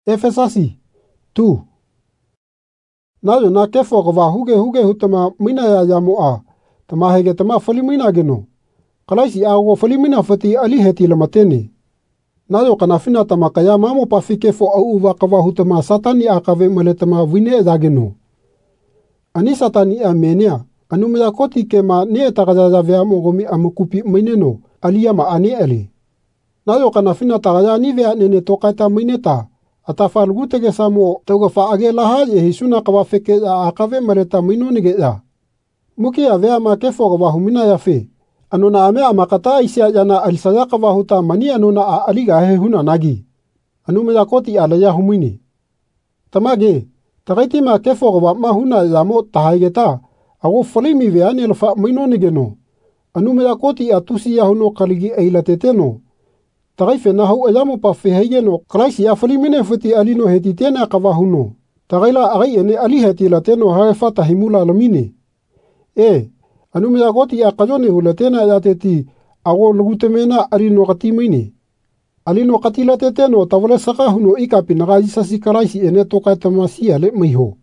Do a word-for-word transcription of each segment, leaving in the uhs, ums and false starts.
Efesasi tu. Nayo na kefo gwa huge huge hutama mina ya yamoa. Tama hege tama falimina geno. Kalaisi ago falimina fati ali heti lamatene. Nayo kanafina tama kaya mamo pafi kefo au uwa kawa hutama satani akave maletama vine ezageno. Ani satani amenia. Anumya koti kema ne tagaza vea mogomi amukupi mineno. Aliyama ani eli. Nayo kanafina tagaza ni vea nene tokaita mineta. Atafal gutege samo togo fa age laha ye hisuna kawa feke ya akave maleta mino nige ya. Muki ya vea ma kefo kawa humina ya fe. Anuna ame amakata isia jana alisaya kawa huta mani anuna a aliga he huna nagi. Anume ya koti alaya humini. Tamage, tagaiti ma kefo kawa ma huna ya mo tahaigeta. Ago falimi vea ni alfa mino nige no. Anume ya koti atusi ya huno kaligi eilatete no. Tagaife na hau ayamo pa feheye no kalaisi ya falimine futi alino heti tena kawa huno. Tagaila agai ene ali heti lateno haefata himula lamine. E, anume ya goti ya kajone hulatena ya teti ago lugutemena alino katimine. Alino katilateteno tawale saka huno ikapi nagajisasi kalaisi ene toka tamasi ale miho.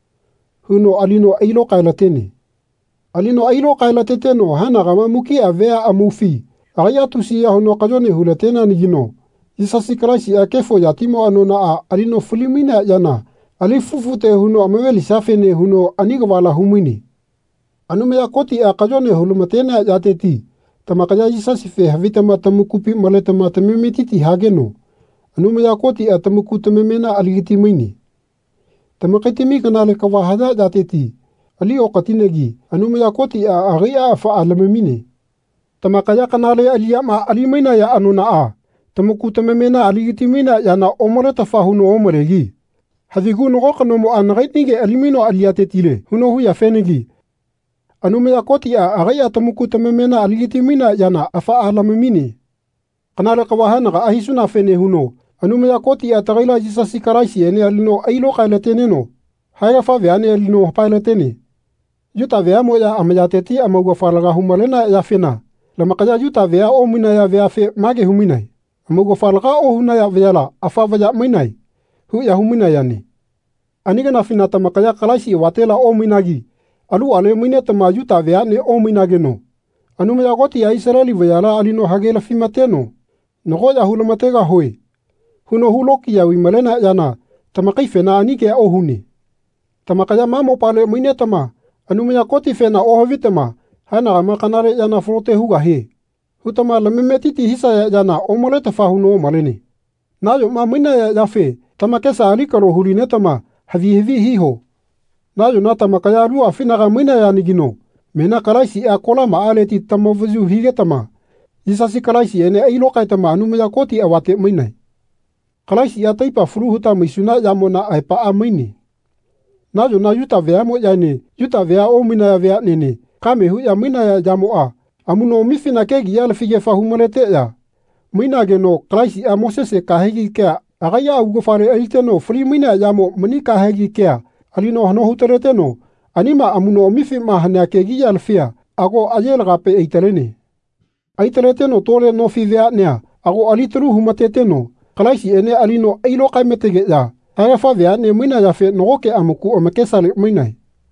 Huno alino ailo kailatene. Alino ailo kailateteno hana gama muki avea amufi. Agaya tusi ya hono kajone hulatena nigino. Isasi kalaisi ya kefo ya timo anona a alino fulimina yana. Ali fufute huno ameweli safene huno anigawala humini. Anume ya koti ya kajone hulumatena ya teti. Tamakaya isasi fe havitama tamukupi maletama tamimititi hageno. Anume ya koti ya tamuku tamimena aligitimini. Tamakitimi kanale kawahada ya teti. Ali okatinegi. Anume ya koti ya agia afa alamimine. Tamakaya kanale aliyama alimina ya anuna a. Tamuku tamemena aligitimina ya na omore tafahuno omoregi. Hadigu nogo kanomo anagaitnige alimino aliyatetile. Huno huya fenegi. Anume ya koti a agaya tamuku tamemena aligitimina ya na afa alamimini. Kanale kawahanaga ahisuna fene huno. Anume ya koti a tagaila jisasi karaisi ene alino ailo kailateneno. Haiga fa veane alino pailatene. Yuta veamo ya amayateti amagwa falaga humalena ya fena. Lama kaya yuta vea o mina ya vea fe mage huminai. Amugo falga o huna ya veala afa vaya minai. Hu ya humina yani. Aniga na fina tamakaya kalaisi watela o minagi. Alu ale mine tama yuta vea ne o minage no. Anume ya goti ya Israeli veala alino hagela fimateno. Nogo ya hulamatega hoe. Huno huloki ya wimalena yana. Tamakaife na anike o huni. Tamakaya mamo pale mine tama. Anume ya goti fena o havitama. Hana gama kanare yana frote huga he. Hutama lamemetiti hisa ya yana omole tafahuno omalene. Nayo ma mina ya yafe. Tama kesa alikaro hulinetama havi hevi hiho. Nayo na tama kaya rua finaga mina ya nigino. Mena kalaisi ya kola maaleti tama vuzu higetama. Isasi kalaisi ene ailokai tama anume ya koti awate minai. Kalaisi ya taipa furu huta misuna ya mona aipa amini. Nayo na yuta veamo ya ne. Yuta vea o mina ya vea nene. Kame hu ya mina ya jamoa. Amuno mifina kegi ya lafige fahumalete ya. Mina geno kalaisi ya mosese kahegi kea. Agaya ugofare aiteno free mina ya mo mani kahegi kea. Alino hano hutereteno. Anima amuno mifi mahana kegi ya lafia. Ago ajel gape eitalene. Aitaleteno tole no fivea nea. Ago alitru humateteno. Kalaisi ene alino ailo kaimetege ya. Harafa vea ne mina ya fe nogoke amuku omekesale minai.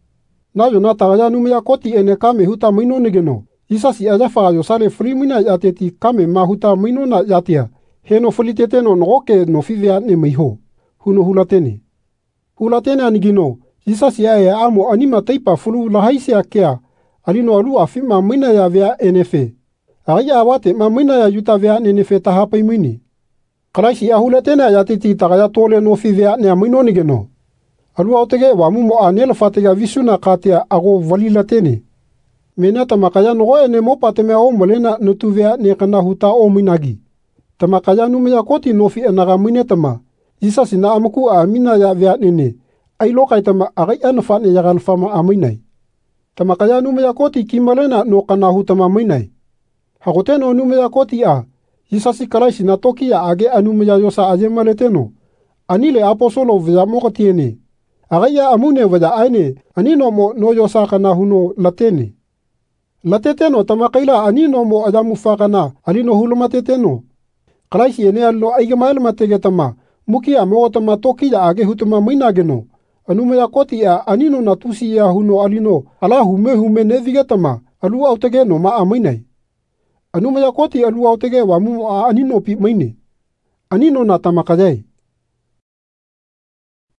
Nayo na tagaya nume ya koti ene kame huta mino negeno. Isasi ajafa yo sale frimina ya teti kame ma huta mino na yatia. Heno foliteteno nogoke no fivea ne miho. Huno hulatene. Hulatene anigino. Isasi ya ya amo anima taipa fulu lahaisi ya kea. Alino alu afima mina ya vea enefe. Agaya awate ma mina ya yuta vea nenefe tahapa imini. Kalaisi ya hulatene ya teti tagaya tole no fivea ne mino negeno. Alu autege wa mumo anel fatega visuna katia ago valilatene. Mena tamakaya nogo ene mo pateme o molena nutuvea ne kana huta o minagi. Tamakaya nume ya koti nofi enaga mine tama. Isasi na amaku a amina ya vea nene. Ailo kaitama agai anafane ya galfama aminai. Tamakaya nume ya koti kimalena no kana hutama minai. Hagoteno nume ya koti a. Isasi kalaisi na toki ya age anume ya yosa ajemaleteno. Anile aposolo vya moka tiene. Agaya amune vada aine anino mo no yosaka na huno latene. Lateteno tamakaila anino mo adamu fakana alino hulumateteno. Kalaisi ene allo aigamail matege tama mukia mogotama tokia age hutama mainageno Anumaya Kotia aninona tusia huno alino ala hume hume nevigetama alu autege no ma amainai. Anumaya Koti alu autege wa mumo anino pi maine. Anino na tamakajai.